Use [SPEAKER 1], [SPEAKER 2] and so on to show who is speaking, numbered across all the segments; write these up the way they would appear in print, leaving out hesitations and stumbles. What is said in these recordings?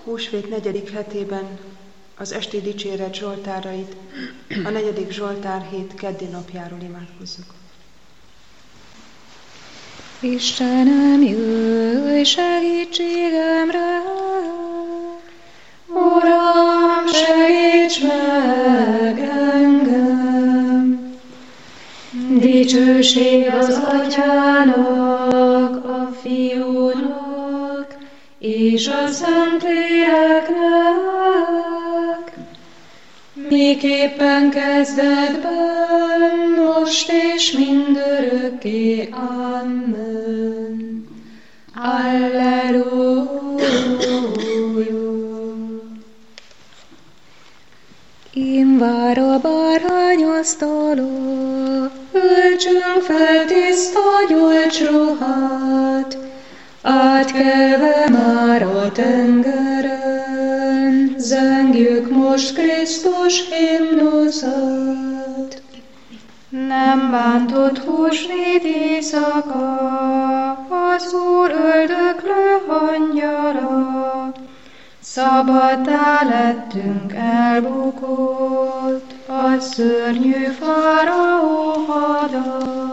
[SPEAKER 1] Húsvét 4. hetében az esti dicséret zsoltárait, a 4. Zsoltár hét keddi napjáról imádkozzuk.
[SPEAKER 2] Istenem, jöjj segítségemre! Uram, segíts meg engem! Dicsőség az Atyának, a Fiúnak és a Szentléleknek, miképpen kezdetben, most és mindörökké. Amen. Alleluja. Én vár a bárányasztala, öltsünk fel tiszta gyolcsruhát, átkelve már a tengeren, zengjük most Krisztus himnuszát. Nem bántott húsvét éjszaka, az Úr öldöklő angyala, szabaddá lettünk elbukott, a szörnyű fáraó hada.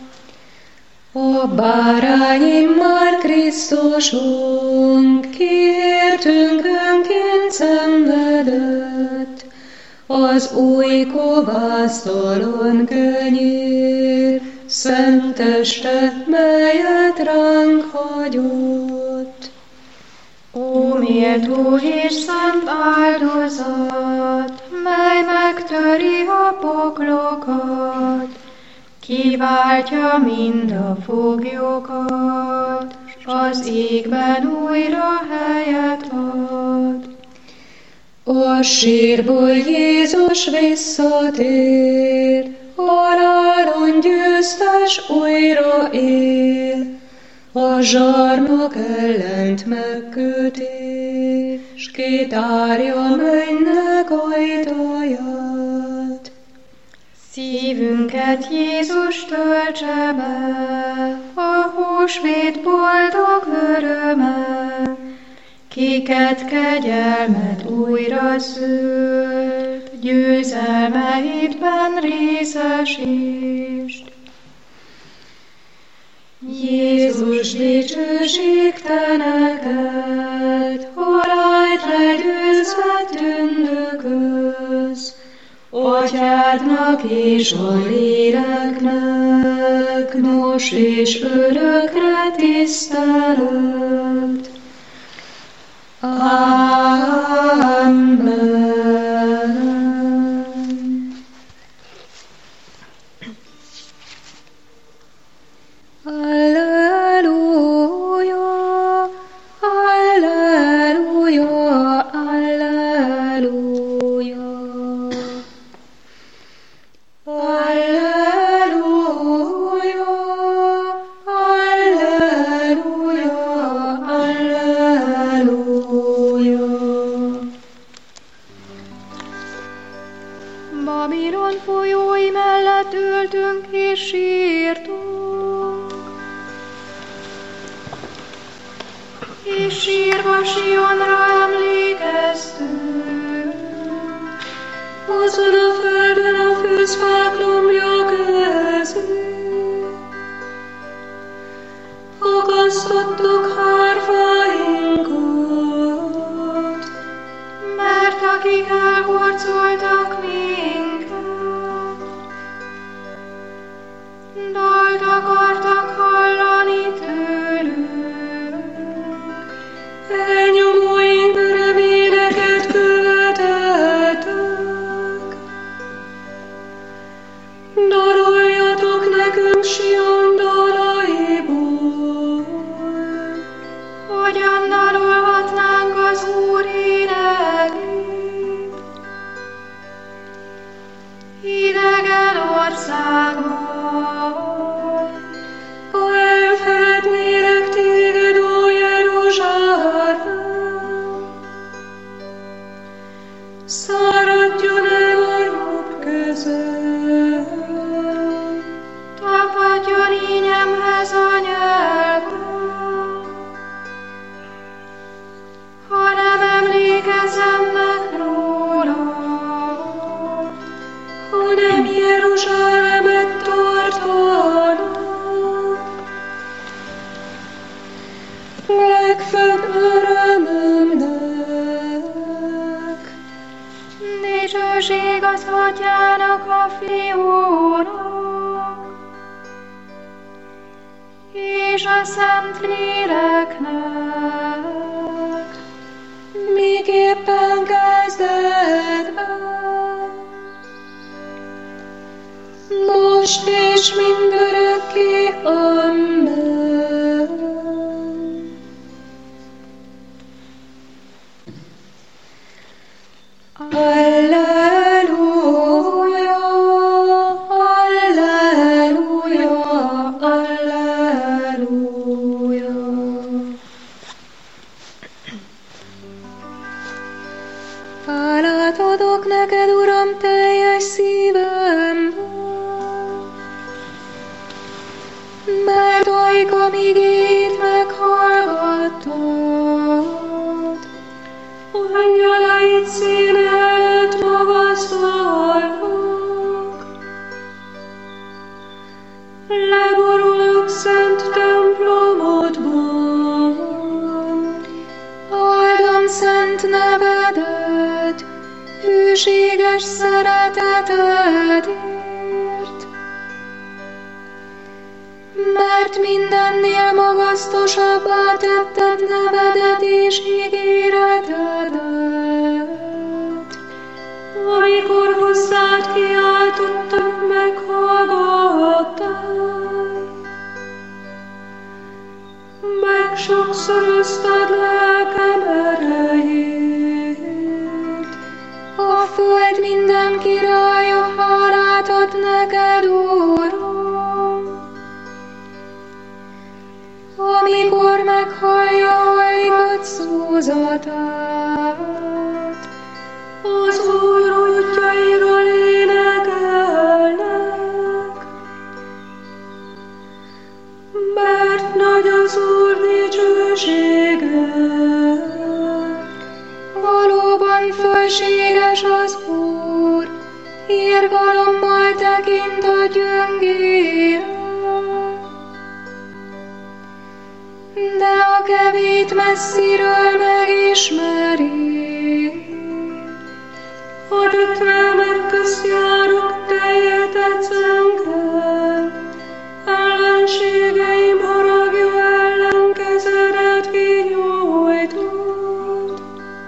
[SPEAKER 2] A bárányimmal Krisztusunk, kiértünk önként szenvedett, az új kovásztalan kenyér, szent testet, melyet ránk hagyott. Ó, méltó és szent áldozat, mely megtöri a poklokat, kiváltja mind a foglyokat, az égben újra helyet ad. A sírból Jézus visszatér, halálon győztes újra él, a zsarnok ellent megköti, s kitárja mennynek ajtaját. Szívünket Jézus töltse be, a húsvét boldog öröme, kiket kegyelmet újra szült, győzelmeidben részesítsd. Jézus, dicsőség te neked, halált legyőzve tündököz, Atyádnak és a léleknek, nos és örökre tisztelet. Amen. Alleluja, alleluja, alleluja. Alleluja, alleluja, alleluja. Babilon folyói mellett ültünk és sírtunk, és sírva Sionra emlékeztünk. Azon a földön a fűzfák lombja közül akasztottuk hárfáinkat, mert akik elhurcoltak minket, dalt akartak hallani tőlünk. Elnyomóink reményeket követeltek. Daroljatok nekünk Sion dalaiból, hogyan dalolhatnánk az Úr énekét. Idegen országon, ha elfelednélek téged, ó Jeruzsálem, száradjon el a jobb kezem, tapadjon ínyemhez a nyelvem, ha nem Jeruzsálemet tartanak. Legfőbb örömömnek.
[SPEAKER 3] Dicsőség az Atyának, a Fiúnak, és a Szentléleknek,
[SPEAKER 2] Miképpen kezdetben, most és mindörökké, amen. Alleluja, alleluja, alleluja. Hálát adok neked, Uram, teljes szívemből, mert ajkam igét meghallgattad. Angyalait színet magasztalnak. Leborulok szent templomodban, áldom szent nevedet, hűséges szeretetedért. Mert mindennél magasztosabbá tetted nevedet és ígéretedet. Amikor hozzád kiáltottak, meghallgattál. Megsokszoroztad lelkem erejét. A föld minden királya hálát ad neked, Uram. Amikor meghallja hajgott szózatát, az Úr útjairól énekelnek, mert nagy az Úr dicsősége. Valóban fölséges az Úr, irgalommal tekint a gyöngére. De a kevét messziről megismeri. A döttelmek közt járok, telje tetsz engem. Ellenségeim haragja ellen kezedet kinyújtod.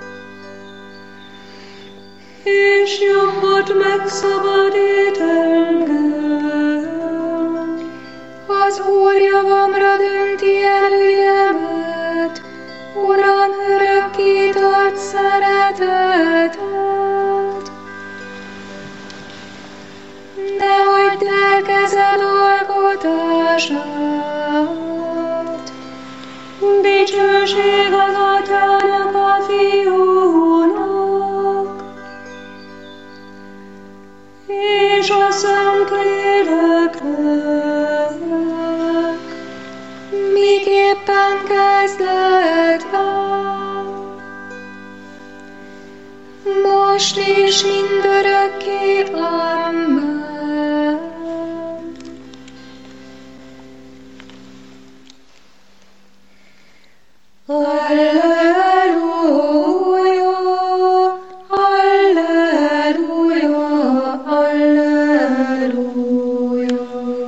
[SPEAKER 2] És jobbot megszabadít engem. Az Úr javamra dönti előjemet, Uram, örökké tart szeretetet. Ne hagyd el kezed alkotását. Dicsőség az Atyának, a Fiúnak, és a Szentléleknek, miképpen kezdetben, most és mindörökké, amen. Alleluja, alleluja, alleluja.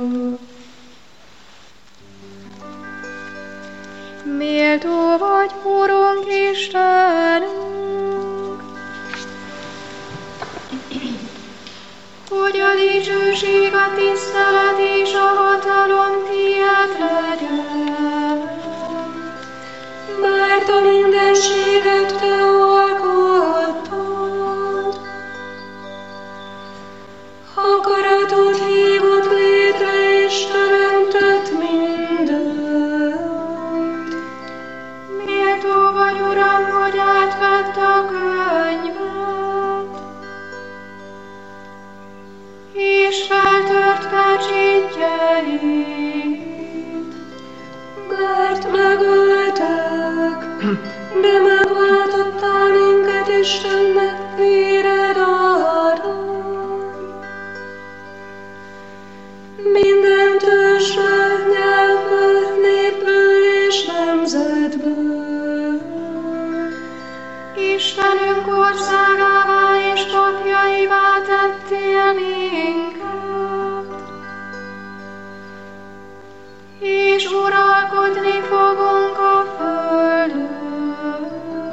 [SPEAKER 3] Méltó vagy, Urunk Istenünk, hogy a dicsőség, a tisztelet és a hatalom tiéd legyen.
[SPEAKER 2] Mert a mindenséget te alkottad, akaratod hívott létre és teremtett mindent.
[SPEAKER 3] Méltó vagy, Uram, hogy átvett a könyvet, és feltört pecsétjeit.
[SPEAKER 2] Mert megöltek, de megváltottál minket Istennek véred által.
[SPEAKER 3] országává és papjaivá tettél minket, és uralkodni fogunk a földön.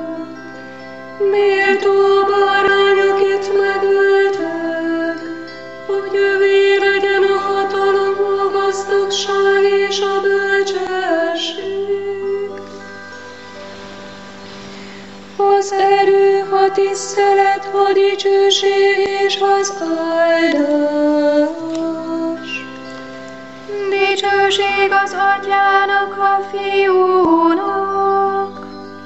[SPEAKER 2] Méltó bárány, akit megöltek, hogy övé legyen a hatalom, a gazdagság és a bölcsesség. Az erő, a tisztelet, a dicsőség és az áldás.
[SPEAKER 3] Dicsőség az Atyának, a Fiúnak,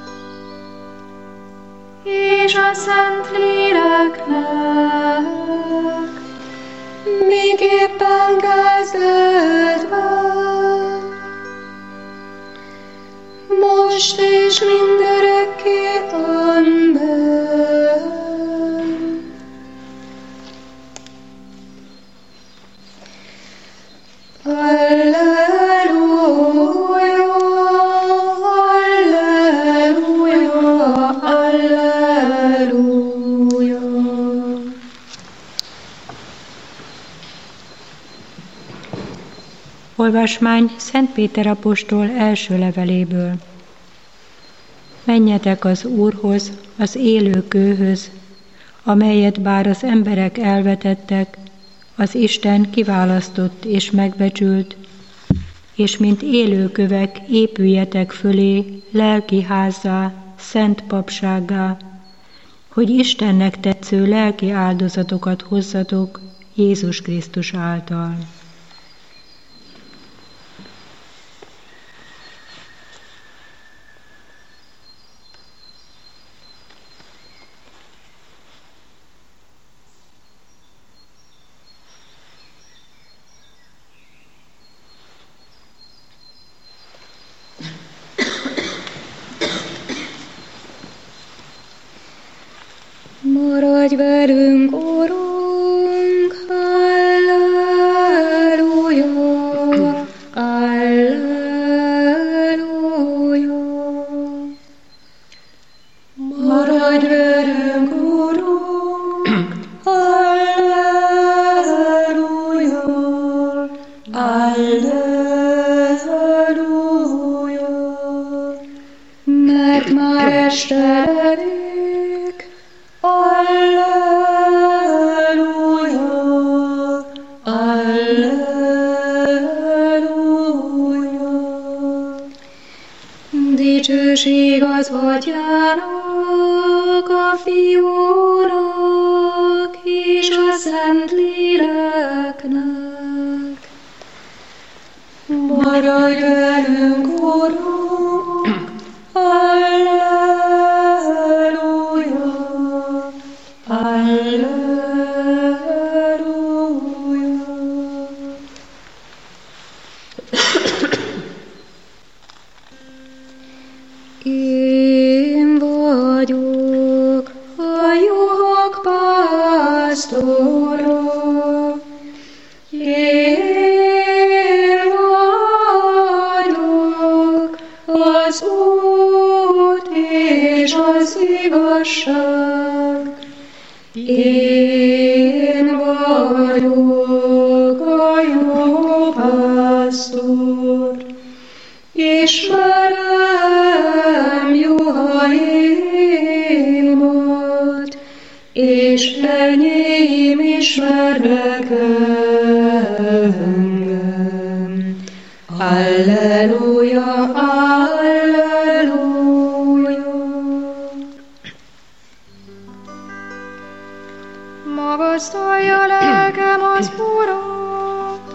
[SPEAKER 3] és a Szentléleknek,
[SPEAKER 2] miképpen kezdetben, most és mindörökké. Amen. Alleluja, alleluja, alleluja.
[SPEAKER 4] Olvasmány Szent Péter apostol első leveléből. Menjetek az Úrhoz, az élő kőhöz, amelyet bár az emberek elvetettek, az Isten kiválasztott és megbecsült, és mint élő kövek épüljetek fölé lelki házzá, szent papsággá, hogy Istennek tetsző lelki áldozatokat hozzatok Jézus Krisztus által.
[SPEAKER 2] Maradj velünk, Urunk, alleluja, alleluja. Maradj velünk, Urunk, alleluja, alleluja. Mert már este elég, alleluja, alleluja. Dicsőség az Atyának, a Fiúnak és a Szentléleknek. Maradj velünk, Urunk, alleluja, alleluja. Én vagyok a juhok pásztora, én vagyok az út és az igazság. Én vagyok a jó pásztor, ismerem juhaimat, és enyém ismernek engem. Alleluja, alleluja.
[SPEAKER 3] magasztalja lelkem az Urat,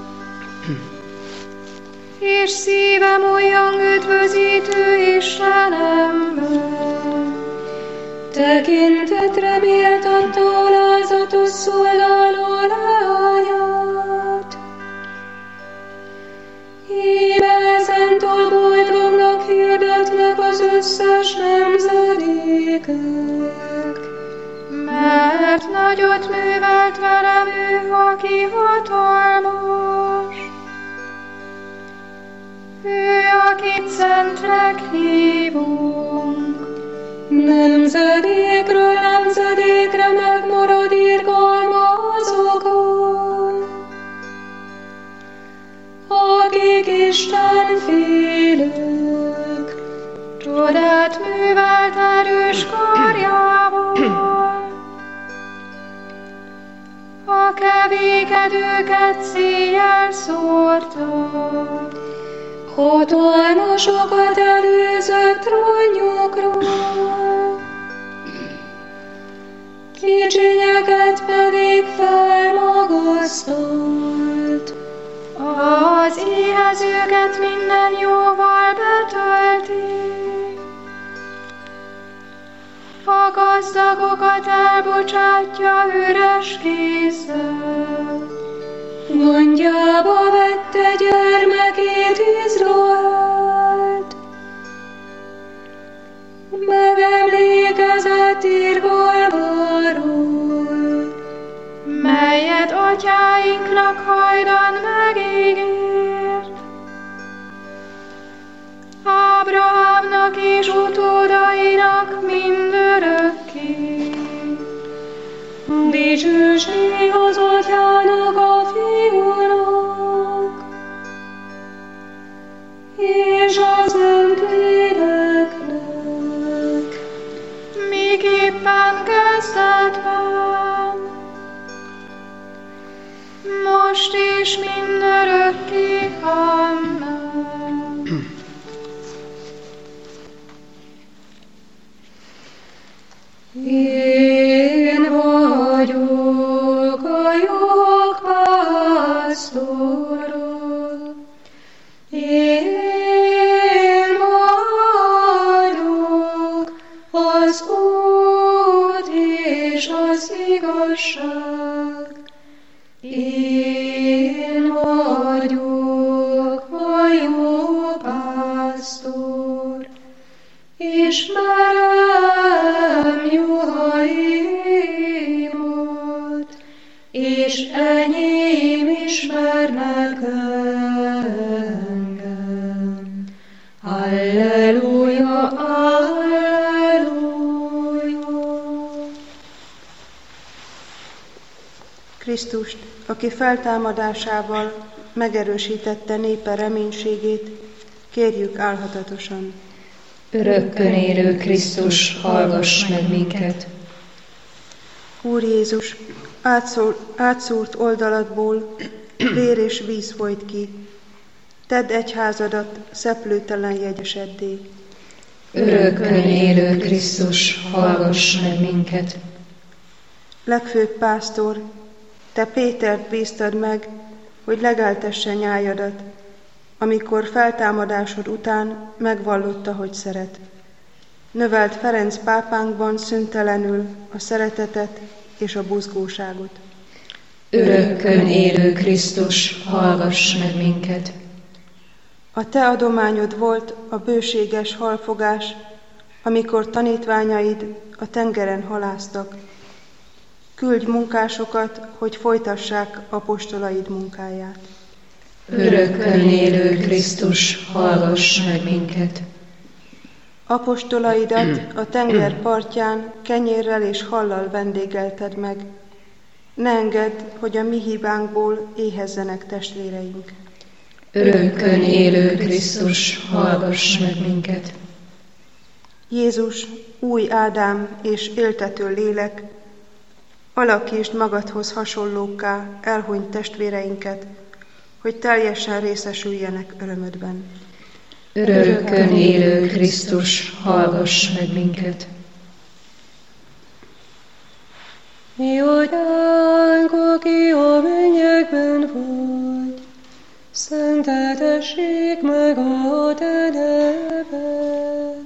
[SPEAKER 3] és szívem újjong üdvözítő Istenemben.
[SPEAKER 2] Tekintetre méltatta alázatos szolgáló leányát. Íme ezentől boldognak hirdetnek az összes nemzedékek.
[SPEAKER 3] Mert nagyot művelt velem ő, aki hatalmas. Ő, akit szentnek hívunk.
[SPEAKER 2] Nemzedékről nemzedékre
[SPEAKER 3] szívedet művelt erős karjával. A kevékedőket széjjel szórta,
[SPEAKER 2] hatalmasokat előzött trónjukról, kicsinyeket pedig felmagasztolt.
[SPEAKER 3] Az éhezőket minden jóval betölti, a gazdagokat elbocsátja üres kézzel.
[SPEAKER 2] Gondjába vette gyermekét Izraelt, megemlékezett irgalmáról,
[SPEAKER 3] melyet atyáinknak hajdan megígért. Ábrahámnak és utódainak mindörökké.
[SPEAKER 2] Dicsőség az atyának, a fiúnak, és az Szentléleknek,
[SPEAKER 3] miképpen kezdetben, most és mindörökké. Amen.
[SPEAKER 2] Én vagyok a jók pásztora, én vagyok az út és az igazság, én vagyok a jó pásztor, ismerem juhaimat, és enyém ismernek engem. Halleluja, halleluja.
[SPEAKER 1] Krisztust, aki feltámadásával megerősítette népe reménységét, kérjük álhatatosan.
[SPEAKER 2] Örökkön élő Krisztus, hallgass meg minket!
[SPEAKER 1] Úr Jézus, átszúrt oldaladból vér és víz folyt ki. Tedd egyházadat szeplőtelen jegyeseddé.
[SPEAKER 2] Örökkön élő Krisztus, hallgass meg minket!
[SPEAKER 1] Legfőbb pásztor, te Pétert bíztad meg, hogy legeltesse nyájadat, amikor feltámadásod után megvallotta, hogy szeret. Növelt Ferenc pápánkban szüntelenül a szeretetet és a buzgóságot.
[SPEAKER 2] Örökkön élő Krisztus, hallgass meg minket!
[SPEAKER 1] A te adományod volt a bőséges halfogás, amikor tanítványaid a tengeren halásztak. Küldj munkásokat, hogy folytassák apostolaid munkáját.
[SPEAKER 2] Örökkön élő Krisztus, hallgass meg minket!
[SPEAKER 1] Apostolaidat a tenger partján kenyérrel és hallal vendégelted meg. Ne engedd, hogy a mi hibánkból éhezzenek testvéreink.
[SPEAKER 2] Örökkön élő Krisztus, hallgass meg minket!
[SPEAKER 1] Jézus, új Ádám és éltető lélek, alakítsd magadhoz hasonlókká elhunyt testvéreinket, hogy teljesen részesüljenek örömödben.
[SPEAKER 2] Örökkön élő Krisztus, hallgass meg minket! Mi atyánk, aki a mennyekben vagy, szenteltessék meg a te neved.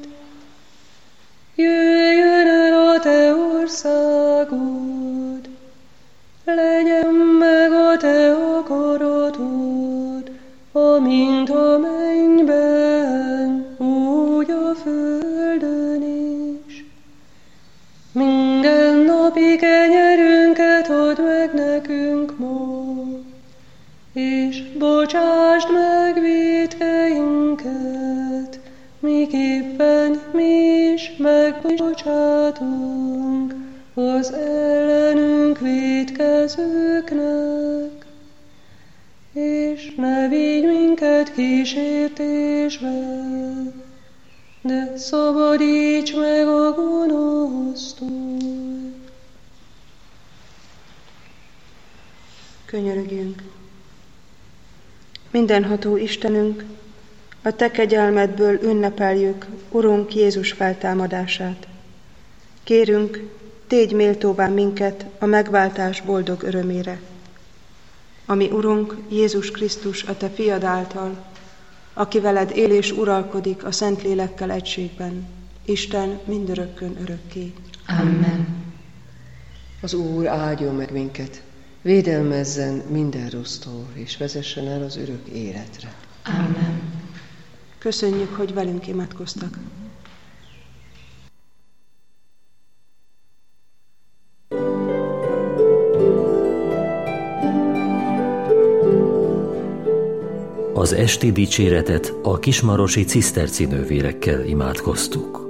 [SPEAKER 2] Jöjjön el a te országod, legyen meg a te akaratod, amint a mennyben, úgy a földön is. Minden napi kenyerünket add meg nekünk ma, és bocsásd meg vétkeinket, miképpen mi is megbocsátunk az ellenünk vétkezőknek. És ne vigy minket kísértésbe, de szabadíts meg a gonosztól.
[SPEAKER 1] Könyörögjünk. Mindenható Istenünk, a Te kegyelmedből ünnepeljük Urunk Jézus feltámadását. Kérünk, tégy méltóvá minket a megváltás boldog örömére. Ami Urunk Jézus Krisztus a Te fiad által, aki veled él és uralkodik a Szentlélekkel egységben, Isten mindörökkön örökké.
[SPEAKER 2] Amen.
[SPEAKER 5] Az Úr áldjon meg minket, védelmezzen minden rossztól, és vezessen el az örök életre.
[SPEAKER 2] Amen.
[SPEAKER 1] Köszönjük, hogy velünk imádkoztak.
[SPEAKER 6] Az esti dicséretet a kismarosi ciszterci nővérekkel imádkoztuk.